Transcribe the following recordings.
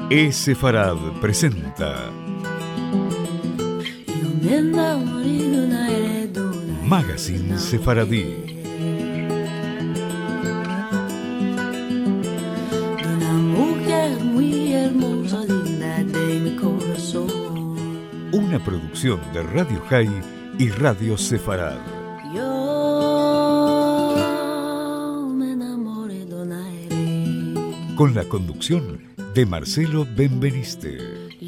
Sefarad presenta Magazine Sefaradí. Una producción de Radio High y Radio Sefarad. Con la conducción de Marcelo Benveniste.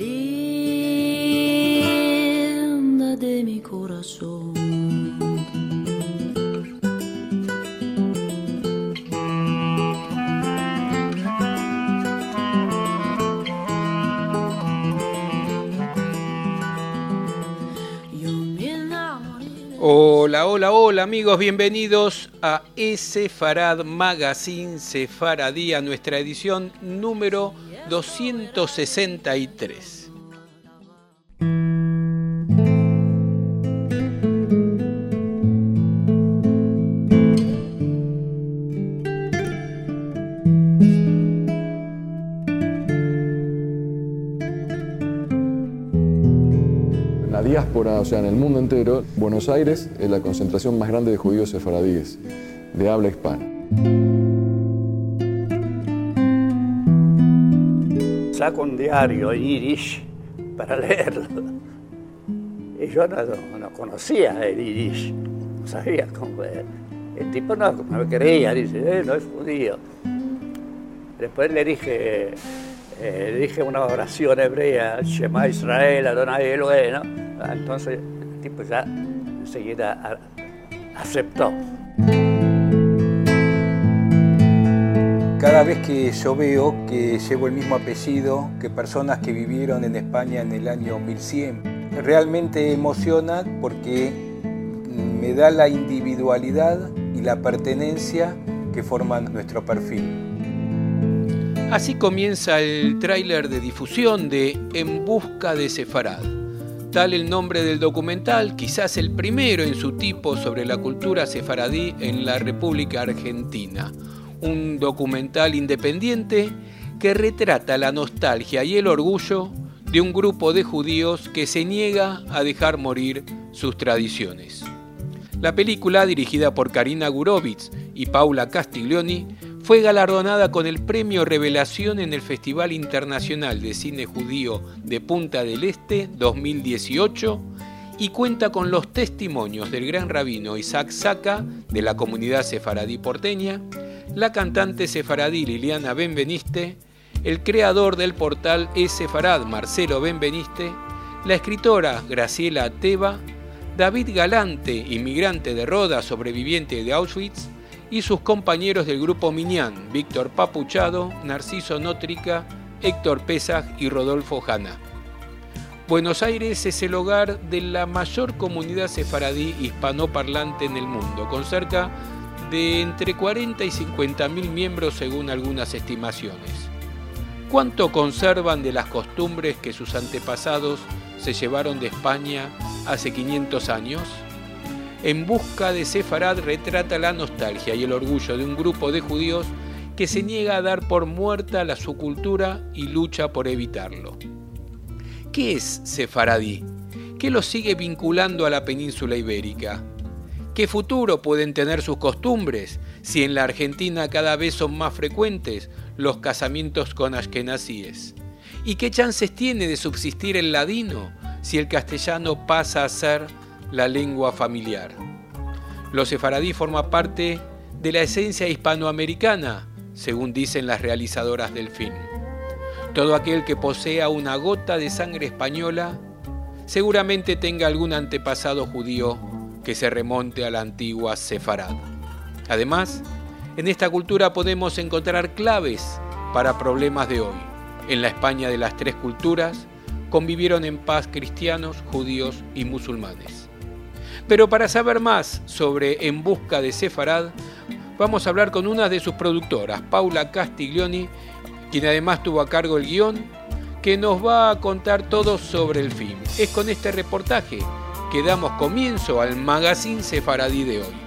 Linda de mi corazón. Hola amigos, bienvenidos a Sefarad Magazine Sefaradí, a nuestra edición número 263. La diáspora, o sea, en el mundo entero, Buenos Aires es la concentración más grande de judíos sefaradíes, de habla hispana. Saco un diario en yiddish para leerlo. Y yo no conocía el yiddish, no sabía cómo era. El tipo no me creía, dice, no es judío. Después le dije una oración hebrea, Shema Israel, Adonai Elohenu. Entonces el tipo ya enseguida aceptó. Cada vez que yo veo que llevo el mismo apellido que personas que vivieron en España en el año 1100, realmente emociona porque me da la individualidad y la pertenencia que forman nuestro perfil. Así comienza el tráiler de difusión de En Busca de Sefarad. Tal el nombre del documental, quizás el primero en su tipo sobre la cultura sefaradí en la República Argentina. Un documental independiente que retrata la nostalgia y el orgullo de un grupo de judíos que se niega a dejar morir sus tradiciones. La película, dirigida por Karina Gurevitch y Paula Castiglioni, fue galardonada con el Premio Revelación en el Festival Internacional de Cine Judío de Punta del Este 2018 y cuenta con los testimonios del gran rabino Isaac Saka de la comunidad sefaradí porteña, la cantante sefaradí Liliana Benveniste, el creador del portal Sefarad Marcelo Benveniste, la escritora Graciela Ateba, David Galante, inmigrante de Roda, sobreviviente de Auschwitz, y sus compañeros del grupo Minyan, Víctor Papuchado, Narciso Nótrica, Héctor Pesaj y Rodolfo Jana. Buenos Aires es el hogar de la mayor comunidad sefaradí hispanoparlante en el mundo, con cerca de entre 40 y 50.000 miembros según algunas estimaciones. ¿Cuánto conservan de las costumbres que sus antepasados se llevaron de España hace 500 años? En Busca de Sefarad retrata la nostalgia y el orgullo de un grupo de judíos que se niega a dar por muerta su cultura y lucha por evitarlo. ¿Qué es sefaradí? ¿Qué lo sigue vinculando a la península ibérica? ¿Qué futuro pueden tener sus costumbres si en la Argentina cada vez son más frecuentes los casamientos con ashkenazíes? ¿Y qué chances tiene de subsistir el ladino si el castellano pasa a ser la lengua familiar? Los sefaradí forma parte de la esencia hispanoamericana, según dicen las realizadoras del film. Todo aquel que posea una gota de sangre española seguramente tenga algún antepasado judío que se remonte a la antigua Sefarad. Además, en esta cultura podemos encontrar claves para problemas de hoy. En la España de las tres culturas convivieron en paz cristianos, judíos y musulmanes. Pero para saber más sobre En Busca de Sefarad, vamos a hablar con una de sus productoras, Paula Castiglioni, quien además tuvo a cargo el guión, que nos va a contar todo sobre el film. Es con este reportaje que damos comienzo al Magazine Sefaradí de hoy.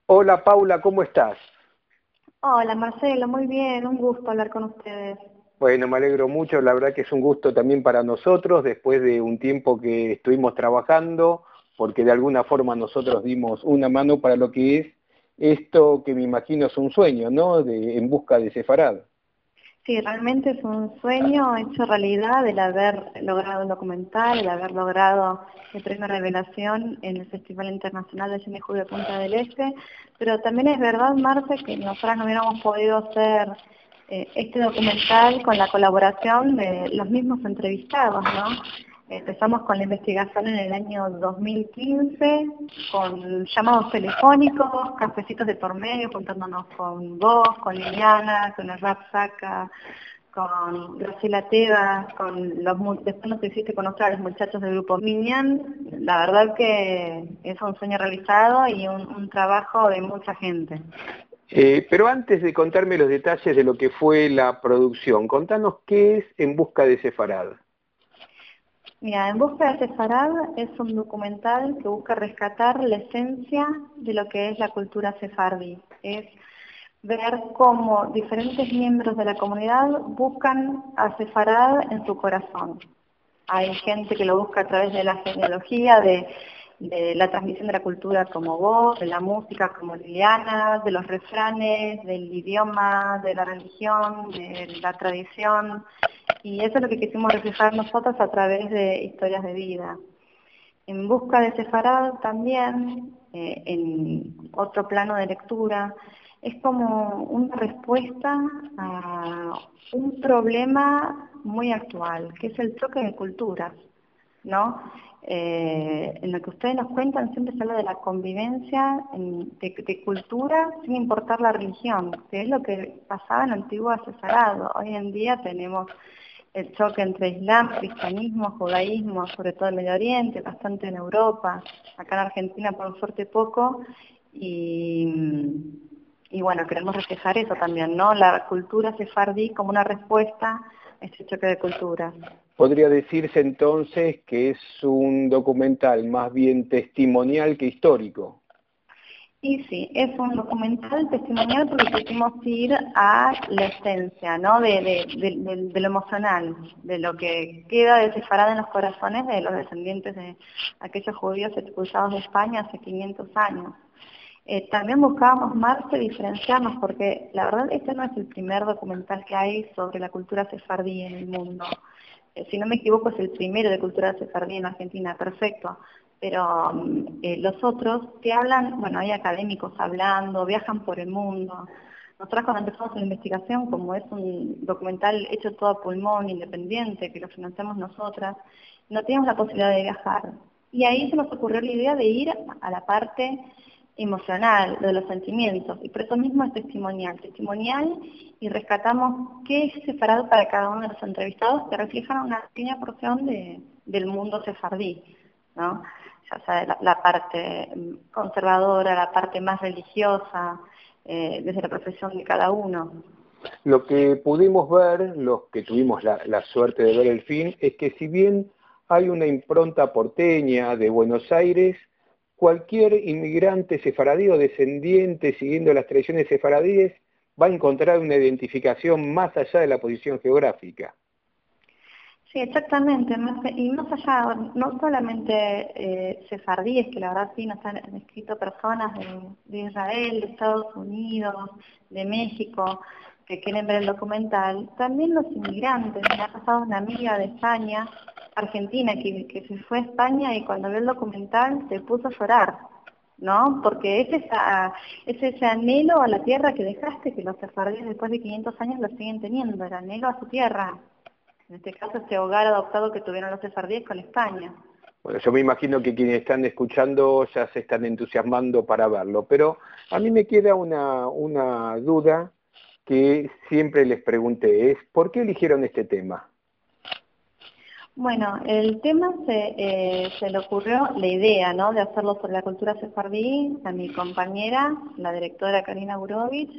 Hola Paula, ¿cómo estás? Hola Marcelo, muy bien, un gusto hablar con ustedes. Bueno, me alegro mucho, la verdad que es un gusto también para nosotros, después de un tiempo que estuvimos trabajando, porque de alguna forma nosotros dimos una mano para lo que es esto que me imagino es un sueño, ¿no? En busca de Sefarad. Sí, realmente es un sueño hecho realidad el haber logrado un documental, el haber logrado el premio Revelación en el Festival Internacional de Cine Judío de Punta del Este, pero también es verdad, Marce, que nosotras no hubiéramos podido hacer este documental con la colaboración de los mismos entrevistados, ¿no? Empezamos con la investigación en el año 2015, con llamados telefónicos, cafecitos de por medio, juntándonos con vos, con Liliana, con el Rap Saca, con Graciela Tebas, después nos hiciste conocer a los muchachos del grupo Minian. La verdad que es un sueño realizado y un trabajo de mucha gente. Pero antes de contarme los detalles de lo que fue la producción, contanos qué es En Busca de Sefarad. Mira, En Busca de Sefarad es un documental que busca rescatar la esencia de lo que es la cultura sefardí. Es ver cómo diferentes miembros de la comunidad buscan a Sefarad en su corazón. Hay gente que lo busca a través de la genealogía, de la transmisión de la cultura como vos, de la música como Liliana, de los refranes, del idioma, de la religión, de la tradición. Y eso es lo que quisimos reflejar nosotros a través de historias de vida. En Busca de Sefarad también, en otro plano de lectura, es como una respuesta a un problema muy actual, que es el choque de culturas, ¿no? En lo que ustedes nos cuentan siempre se habla de la convivencia de cultura sin importar la religión, que es lo que pasaba en la antigua Sefarad. Hoy en día tenemos el choque entre Islam, cristianismo, judaísmo, sobre todo en Medio Oriente, bastante en Europa, acá en Argentina por suerte poco, y bueno, queremos reflejar eso también, ¿no? La cultura sefardí como una respuesta a este choque de culturas. Podría decirse entonces que es un documental más bien testimonial que histórico. Y sí, es un documental testimonial porque quisimos ir a la esencia, ¿no? De lo emocional, de lo que queda de Sefarad en los corazones de los descendientes de aquellos judíos expulsados de España hace 500 años. También buscábamos más que diferenciarnos porque la verdad este no es el primer documental que hay sobre la cultura sefardí en el mundo. Si no me equivoco es el primero de cultura sefardí en Argentina, perfecto. Pero los otros que hablan, bueno, hay académicos hablando, viajan por el mundo. Nosotros cuando empezamos la investigación, como es un documental hecho todo a pulmón, independiente, que lo financiamos nosotras, no teníamos la posibilidad de viajar. Y ahí se nos ocurrió la idea de ir a la parte emocional, de los sentimientos, y por eso mismo es testimonial, y rescatamos qué es separado para cada uno de los entrevistados que reflejan una pequeña porción del mundo sefardí, ¿no? Ya sea la parte conservadora, la parte más religiosa, desde la profesión de cada uno. Lo que pudimos ver, los que tuvimos la suerte de ver el film, es que si bien hay una impronta porteña de Buenos Aires, cualquier inmigrante sefaradí o descendiente siguiendo las tradiciones sefaradíes va a encontrar una identificación más allá de la posición geográfica. Sí, exactamente, y más allá, no solamente sefardíes, que la verdad sí nos han escrito personas de Israel, de Estados Unidos, de México, que quieren ver el documental, también los inmigrantes. Me ha pasado una amiga de España, Argentina, que se fue a España y cuando vio el documental se puso a llorar, ¿no? Porque es ese anhelo a la tierra que dejaste, que los sefardíes después de 500 años lo siguen teniendo, el anhelo a su tierra. En este caso, este hogar adoptado que tuvieron los sefardíes con España. Bueno, yo me imagino que quienes están escuchando ya se están entusiasmando para verlo, pero a mí me queda una duda que siempre les pregunté, es ¿por qué eligieron este tema? Bueno, el tema se le ocurrió la idea, ¿no?, de hacerlo sobre la cultura sefardí a mi compañera, la directora Karina Burovich,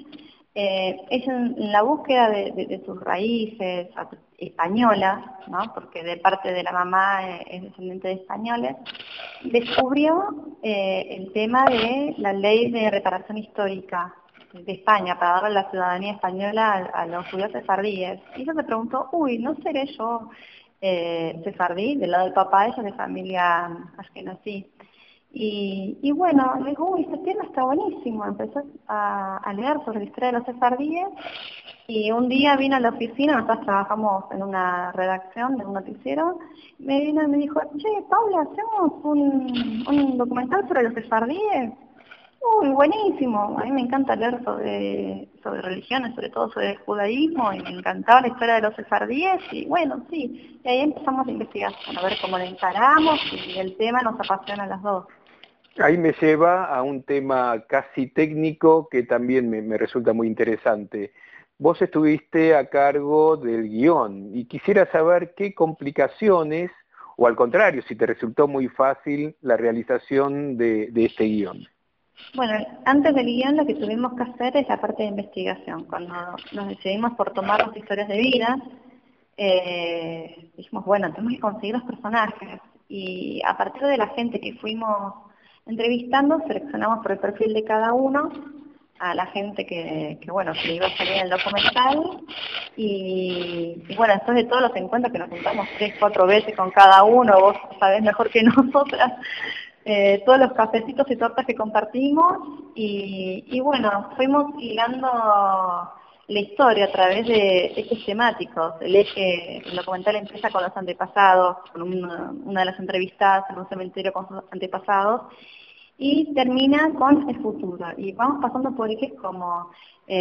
ella en la búsqueda de sus raíces españolas, ¿no? Porque de parte de la mamá es descendiente de españoles, descubrió el tema de la ley de reparación histórica de España para darle la ciudadanía española a los judíos sefardíes. Y ella se preguntó, ¿no seré yo sefardí? Del lado del papá, ella es de familia ashkenazí. Y bueno, le digo, este tema está buenísimo. Empezó a leer sobre la historia de los sefardíes y un día vino a la oficina, nosotros trabajamos en una redacción de un noticiero, me vino y me dijo, che, Paula, ¿hacemos un documental sobre los sefardíes? Uy, buenísimo. A mí me encanta leer sobre religiones, sobre todo sobre el judaísmo, y me encantaba la historia de los sefardíes, y bueno, sí. Y ahí empezamos la investigación, a ver cómo la encaramos, y el tema nos apasiona a las dos. Ahí me lleva a un tema casi técnico que también me resulta muy interesante. Vos estuviste a cargo del guión y quisiera saber qué complicaciones, o al contrario, si te resultó muy fácil la realización de este guión. Bueno, antes del guión lo que tuvimos que hacer es la parte de investigación. Cuando nos decidimos por tomar las historias de vida, dijimos, bueno, tenemos que conseguir los personajes. Y a partir de la gente que fuimos entrevistando, seleccionamos por el perfil de cada uno a la gente que bueno, que iba a salir en el documental. Y bueno, después de todos los encuentros que nos juntamos 3, 4 veces con cada uno, vos sabés mejor que nosotras, todos los cafecitos y tortas que compartimos, y bueno, fuimos hilando la historia a través de ejes temáticos. El documental empieza con los antepasados, con una de las entrevistadas en un cementerio con sus antepasados, y termina con el futuro. Y vamos pasando por ejes como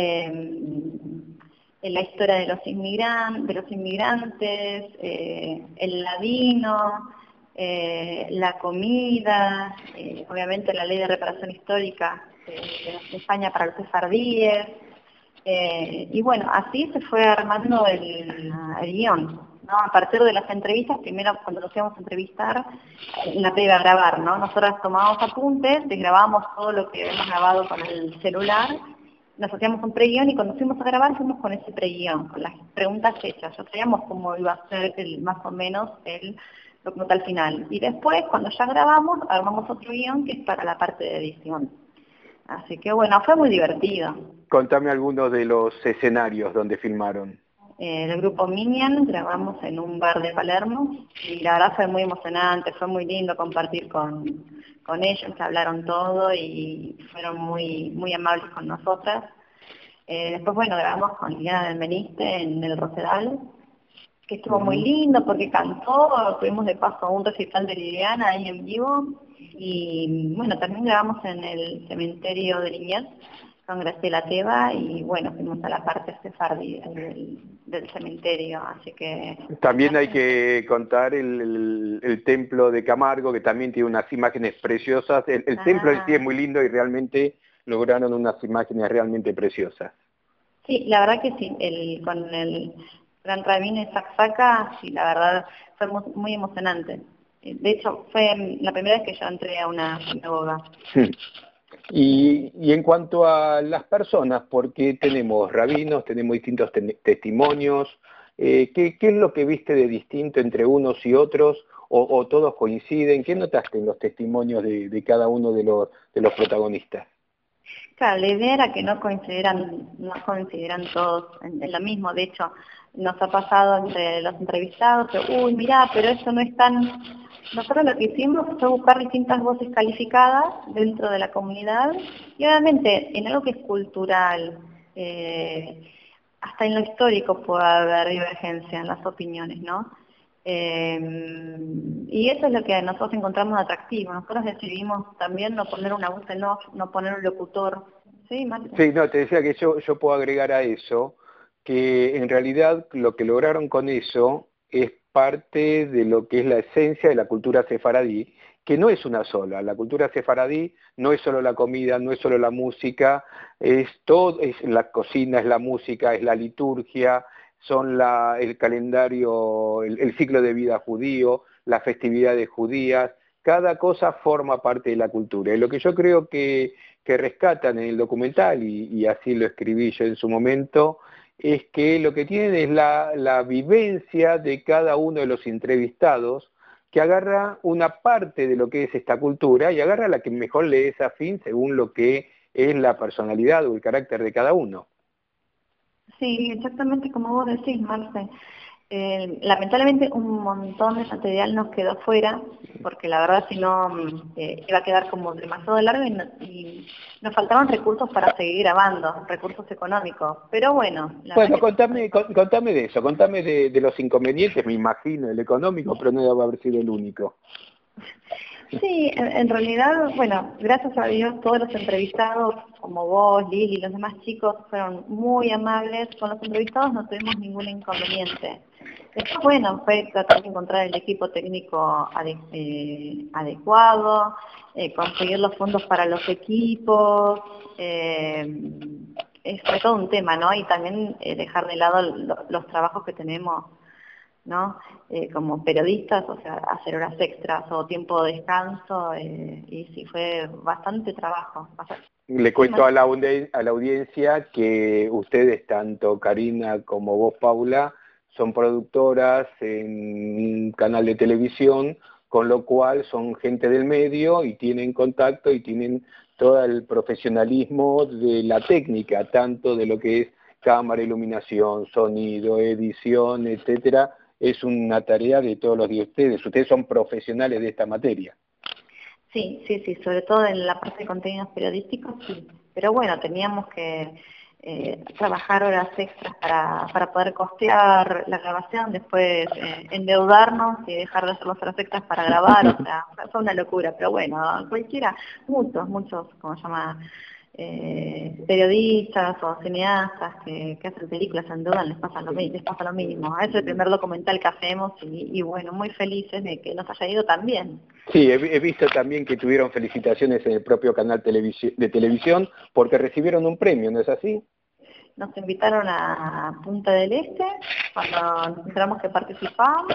la historia de los inmigrantes, el ladino, la comida, obviamente la ley de reparación histórica de España para los sefardíes, y bueno, así se fue armando el guión, ¿no? A partir de las entrevistas, primero cuando nos íbamos a entrevistar, la previa a grabar, ¿no? Nosotras tomábamos apuntes, grabábamos todo lo que habíamos grabado con el celular, nos hacíamos un pre-guión y cuando fuimos a grabar fuimos con ese pre-guión, con las preguntas hechas. Ya sabíamos cómo iba a ser más o menos el documental final. Y después, cuando ya grabamos, armamos otro guión que es para la parte de edición. Así que bueno, fue muy divertido. Contame algunos de los escenarios donde filmaron. El grupo Minion grabamos en un bar de Palermo y la verdad fue muy emocionante, fue muy lindo compartir con ellos, que hablaron todo y fueron muy, muy amables con nosotras. Después, bueno, grabamos con Liliana del Meniste en el Rosedal, que estuvo muy lindo porque cantó, tuvimos de paso un recital de Liliana ahí en vivo, y bueno, también grabamos en el cementerio de Liniers con Graciela Teba, y bueno, fuimos a la parte sefardí del cementerio, así que... También hay que contar el templo de Camargo, que también tiene unas imágenes preciosas. El templo en sí es muy lindo y realmente lograron unas imágenes realmente preciosas. Sí, la verdad que sí, con el Gran Rabín de Sacsayhuamán, sí, la verdad fue muy emocionante. De hecho, fue la primera vez que yo entré a una sinagoga. Y en cuanto a las personas, porque tenemos rabinos, tenemos distintos testimonios, ¿qué es lo que viste de distinto entre unos y otros, o todos coinciden? ¿Qué notaste en los testimonios de cada uno de los protagonistas? Claro, la idea era que no coincidieran todos en lo mismo. De hecho, nos ha pasado entre los entrevistados que, mirá, pero eso no es tan... Nosotros lo que hicimos fue buscar distintas voces calificadas dentro de la comunidad, y obviamente en algo que es cultural, hasta en lo histórico puede haber divergencia en las opiniones, ¿no? Y eso es lo que nosotros encontramos atractivo. Nosotros decidimos también no poner una voz en off, no poner un locutor. Sí, Marta. Sí, no, te decía que yo puedo agregar a eso que en realidad lo que lograron con eso es parte de lo que es la esencia de la cultura sefaradí, que no es una sola. La cultura sefaradí no es solo la comida, no es solo la música, es todo, es la cocina, es la música, es la liturgia, son el calendario, el ciclo de vida judío, las festividades judías. Cada cosa forma parte de la cultura. Y lo que yo creo que que rescatan en el documental, y así lo escribí yo en su momento, es que lo que tienen es la vivencia de cada uno de los entrevistados, que agarra una parte de lo que es esta cultura y agarra la que mejor le es afín según lo que es la personalidad o el carácter de cada uno. Sí, exactamente como vos decís, Marce. Lamentablemente un montón de material nos quedó fuera, porque la verdad si no iba a quedar como demasiado largo y nos faltaban recursos para seguir grabando, recursos económicos. Pero bueno. Bueno, contame de eso, contame de los inconvenientes, me imagino, el económico, pero no debe haber sido el único. Sí, en realidad, bueno, gracias a Dios todos los entrevistados, como vos, Lili y los demás chicos, fueron muy amables. Con los entrevistados no tuvimos ningún inconveniente. Después, bueno, fue tratar de encontrar el equipo técnico adecuado, conseguir los fondos para los equipos, fue todo un tema, ¿no? Y también dejar de lado los trabajos que tenemos, ¿no? Como periodistas, o sea, hacer horas extras o tiempo de descanso, y sí, fue bastante trabajo. Le cuento a la audiencia que ustedes, tanto Karina como vos, Paula, son productoras en un canal de televisión, con lo cual son gente del medio y tienen contacto y tienen todo el profesionalismo de la técnica, tanto de lo que es cámara, iluminación, sonido, edición, etcétera. Es una tarea de todos los días ustedes son profesionales de esta materia. Sí, sobre todo en la parte de contenidos periodísticos, sí. Pero bueno, teníamos que trabajar horas extras para poder costear la grabación, después endeudarnos y dejar de hacer las horas extras para grabar, o sea, fue una locura. Pero bueno, cualquiera, muchos, ¿cómo se llama? Periodistas o cineastas que hacen películas en duda les pasa lo mismo. Es el primer documental que hacemos y bueno, muy felices de que nos haya ido tan bien. Sí, he visto también que tuvieron felicitaciones en el propio canal de televisión porque recibieron un premio, ¿no es así? Nos invitaron a Punta del Este cuando nos enteramos que participábamos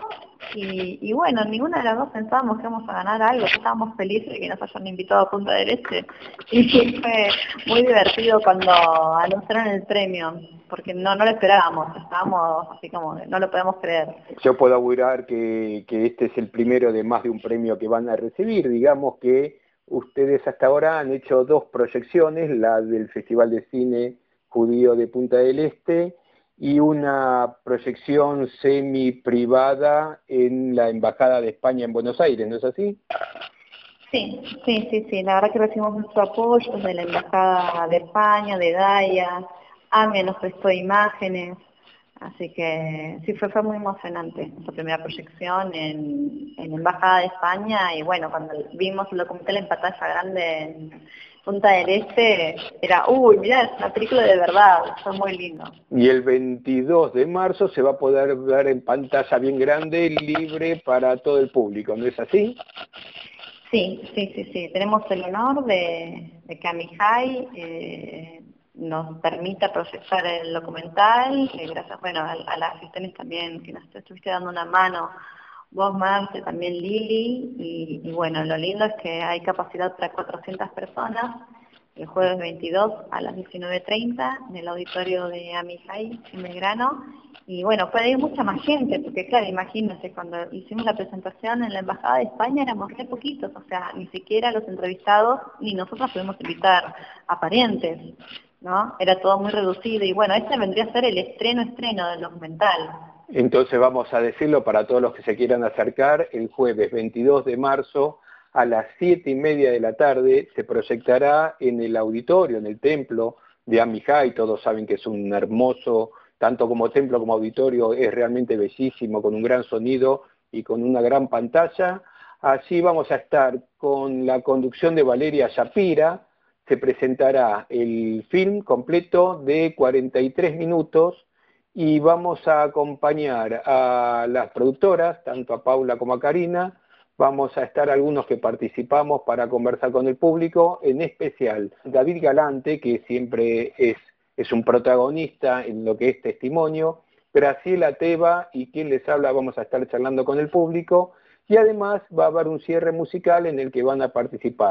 y bueno, ninguna de las dos pensábamos que íbamos a ganar algo, estábamos felices de que nos hayan invitado a Punta del Este y fue muy divertido cuando anunciaron el premio, porque no lo esperábamos, estábamos así como no lo podemos creer. Yo puedo augurar que este es el primero de más de un premio que van a recibir. Digamos que ustedes hasta ahora han hecho 2 proyecciones, la del Festival de Cine Judío de Punta del Este y una proyección semi-privada en la Embajada de España en Buenos Aires, ¿no es así? Sí, la verdad que recibimos mucho apoyo de la Embajada de España, de Daya, AME nos prestó imágenes, así que sí, fue muy emocionante esa primera proyección en la Embajada de España y bueno, cuando vimos el documental en pantalla grande en Punta del Este, era, mirá, es una película de verdad, fue muy lindo. Y el 22 de marzo se va a poder ver en pantalla bien grande, libre para todo el público, ¿no es así? Sí. Tenemos el honor de que Amihai nos permita proyectar el documental, gracias a las gestiones también que nos estuviste dando una mano, vos, Marce, también Lili, y bueno, lo lindo es que hay capacidad para 400 personas, el jueves 22 a las 19:30 en el auditorio de Amihai en Belgrano, y bueno, puede ir mucha más gente, porque claro, imagínense, cuando hicimos la presentación en la Embajada de España éramos re poquitos, o sea, ni siquiera los entrevistados, ni nosotros pudimos invitar a parientes, ¿no? Era todo muy reducido, y bueno, este vendría a ser el estreno del documental. Entonces vamos a decirlo para todos los que se quieran acercar, el jueves 22 de marzo a las 7:30 de la tarde se proyectará en el auditorio, en el templo de Amihai. Todos saben que es un hermoso, tanto como templo como auditorio, es realmente bellísimo, con un gran sonido y con una gran pantalla. Allí vamos a estar con la conducción de Valeria Shapira, se presentará el film completo de 43 minutos, y vamos a acompañar a las productoras, tanto a Paula como a Karina. Vamos a estar algunos que participamos para conversar con el público, en especial David Galante, que siempre es un protagonista en lo que es testimonio, Graciela Teba y quien les habla, vamos a estar charlando con el público, y además va a haber un cierre musical en el que van a participar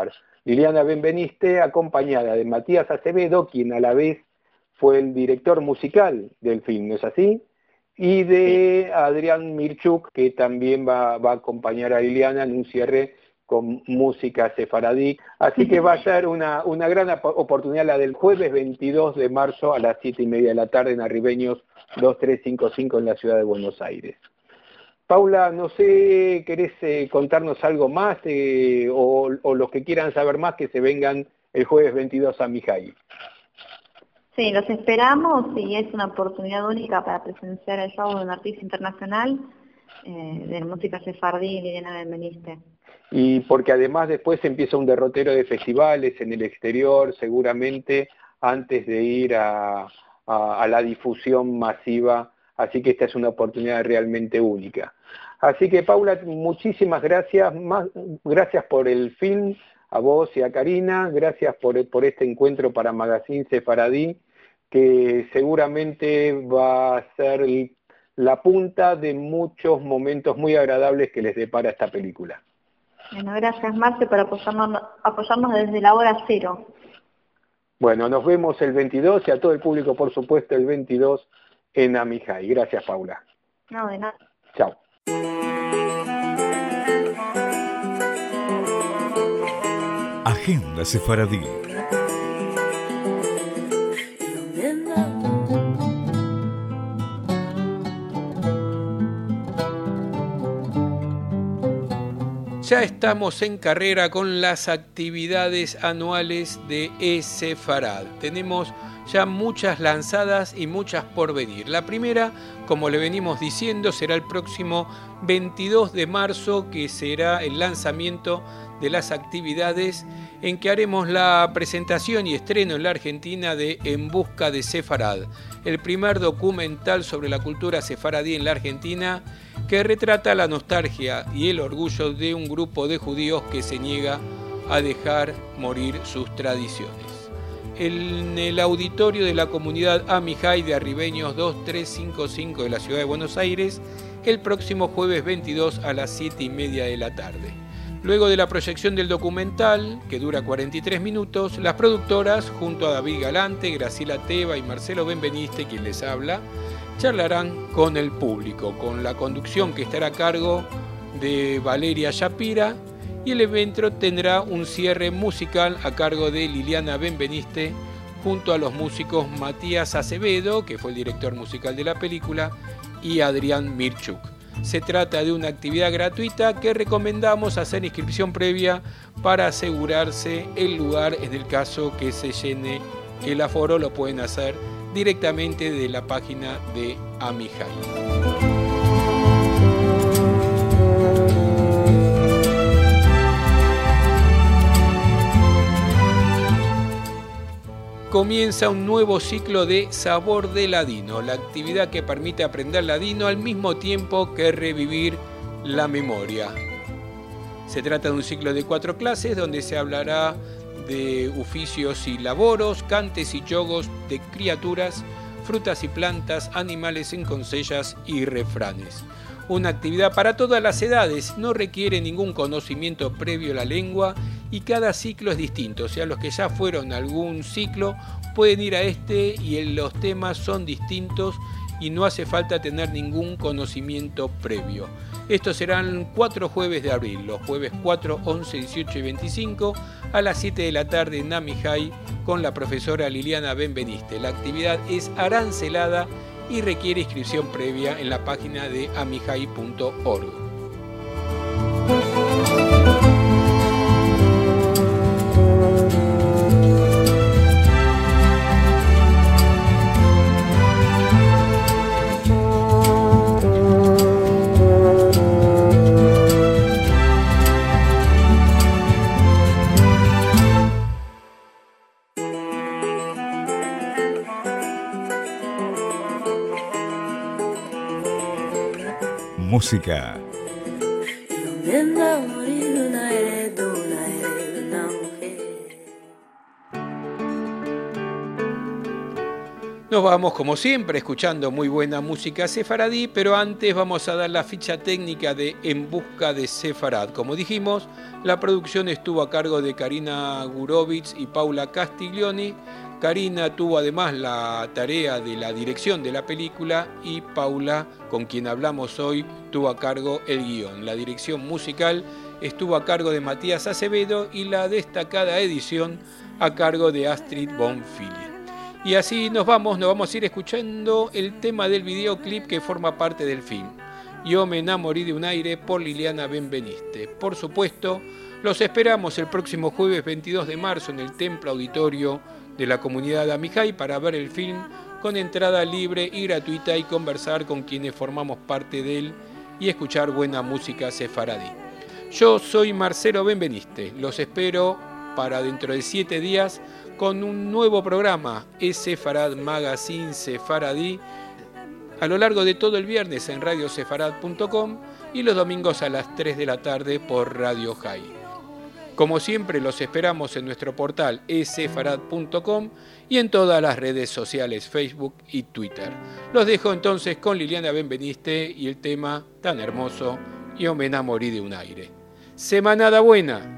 Liliana Benveniste, acompañada de Matías Acevedo, quien a la vez fue el director musical del film, ¿no es así? Y de Adrián Mirchuk, que también va a acompañar a Liliana en un cierre con música sefaradí. Así que va a ser una gran oportunidad la del jueves 22 de marzo a las 7:30 de la tarde en Arribeños 2355 en la ciudad de Buenos Aires. Paula, no sé, ¿querés contarnos algo más o los que quieran saber más que se vengan el jueves 22 a Mijay? Sí, los esperamos y es una oportunidad única para presenciar el show de un artista internacional de música sefardí, Liliana Benveniste. Y porque además después empieza un derrotero de festivales en el exterior, seguramente, antes de ir a la difusión masiva, así que esta es una oportunidad realmente única. Así que Paula, muchísimas gracias, gracias por el film, a vos y a Karina, gracias por este encuentro para Magazine Sefaradí, que seguramente va a ser la punta de muchos momentos muy agradables que les depara esta película. Bueno, gracias Marce por apoyarnos desde la hora cero. Bueno, nos vemos el 22 y a todo el público, por supuesto, el 22 en Amijay. Gracias, Paula. No, de nada. Chao. Agenda Sefaradí. Ya estamos en carrera con las actividades anuales de E-Sefarad. Tenemos ya muchas lanzadas y muchas por venir. La primera, como le venimos diciendo, será el próximo 22 de marzo, que será el lanzamiento de las actividades en que haremos la presentación y estreno en la Argentina de En Busca de Sefarad, el primer documental sobre la cultura sefaradí en la Argentina, que retrata la nostalgia y el orgullo de un grupo de judíos que se niega a dejar morir sus tradiciones. En el auditorio de la comunidad Amijay de Arribeños 2355 de la ciudad de Buenos Aires, el próximo jueves 22 a las 7:30 de la tarde. Luego de la proyección del documental, que dura 43 minutos, las productoras, junto a David Galante, Graciela Teba y Marcelo Benveniste, quien les habla, charlarán con el público, con la conducción que estará a cargo de Valeria Shapira, y el evento tendrá un cierre musical a cargo de Liliana Benveniste, junto a los músicos Matías Acevedo, que fue el director musical de la película, y Adrián Mirchuk. Se trata de una actividad gratuita que recomendamos hacer inscripción previa para asegurarse el lugar en el caso que se llene el aforo. Lo pueden hacer directamente de la página de Amijay. Comienza un nuevo ciclo de Sabor de Ladino, la actividad que permite aprender ladino al mismo tiempo que revivir la memoria. Se trata de un ciclo de 4 clases donde se hablará de oficios y laboros, cantes y jogos de criaturas, frutas y plantas, animales en consellas y refranes. Una actividad para todas las edades, no requiere ningún conocimiento previo a la lengua y cada ciclo es distinto. O sea, los que ya fueron a algún ciclo pueden ir a este y los temas son distintos y no hace falta tener ningún conocimiento previo. Estos serán 4 jueves de abril, los jueves 4, 11, 18 y 25 a las 7 de la tarde en Amijay con la profesora Liliana Benveniste. La actividad es arancelada y requiere inscripción previa en la página de amijay.org. Música. Nos vamos, como siempre, escuchando muy buena música sefaradí, pero antes vamos a dar la ficha técnica de En Busca de Sefarad. Como dijimos, la producción estuvo a cargo de Karina Gurovitz y Paula Castiglioni. Karina tuvo además la tarea de la dirección de la película y Paula, con quien hablamos hoy, tuvo a cargo el guión. La dirección musical estuvo a cargo de Matías Acevedo y la destacada edición a cargo de Astrid Bonfili. Y así nos vamos a ir escuchando el tema del videoclip que forma parte del film. Yo me enamoré de un aire por Liliana Benveniste. Por supuesto, los esperamos el próximo jueves 22 de marzo en el Templo Auditorio de la Comunidad Amijay para ver el film con entrada libre y gratuita y conversar con quienes formamos parte de él y escuchar buena música sefaradí. Yo soy Marcelo Benveniste. Los espero para dentro de 7 días con un nuevo programa, Sefarad Magazine Sefaradí, a lo largo de todo el viernes en radiosefarad.com y los domingos a las 3 de la tarde por Radio High. Como siempre, los esperamos en nuestro portal esefarad.com y en todas las redes sociales, Facebook y Twitter. Los dejo entonces con Liliana Benveniste y el tema tan hermoso, Yo me enamoré de un aire. Semanada buena.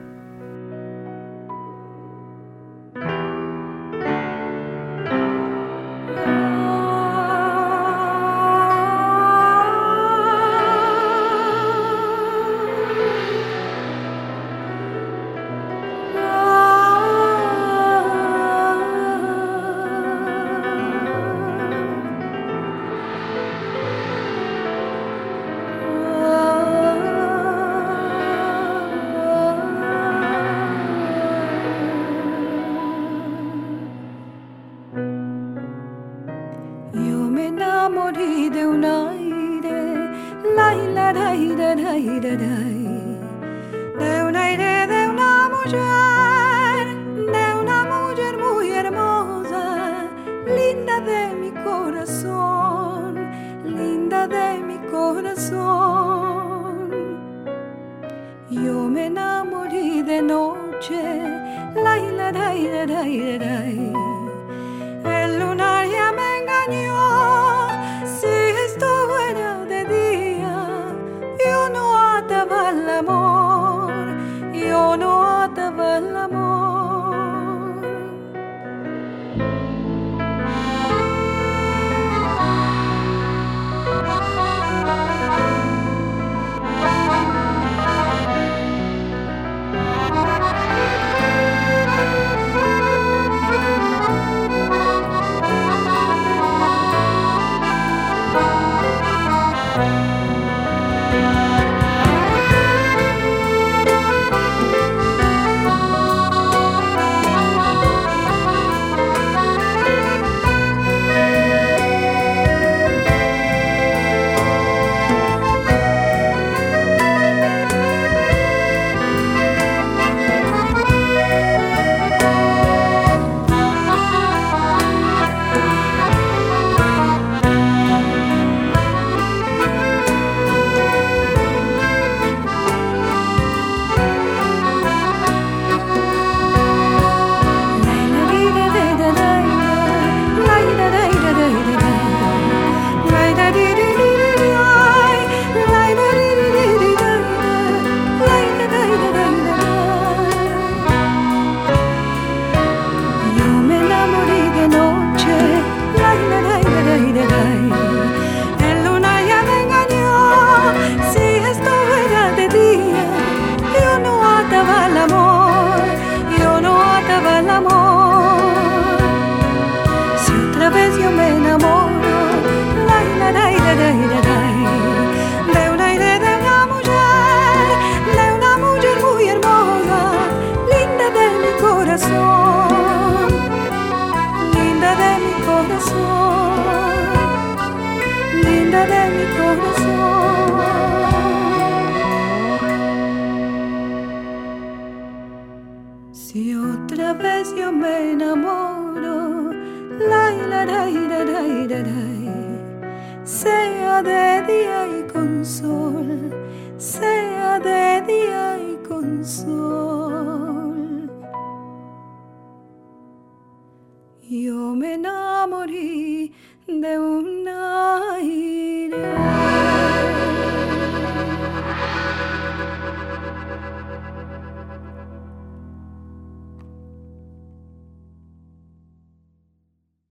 Sea de día y con sol, sea de día y con sol. Yo me me enamorí de un aire.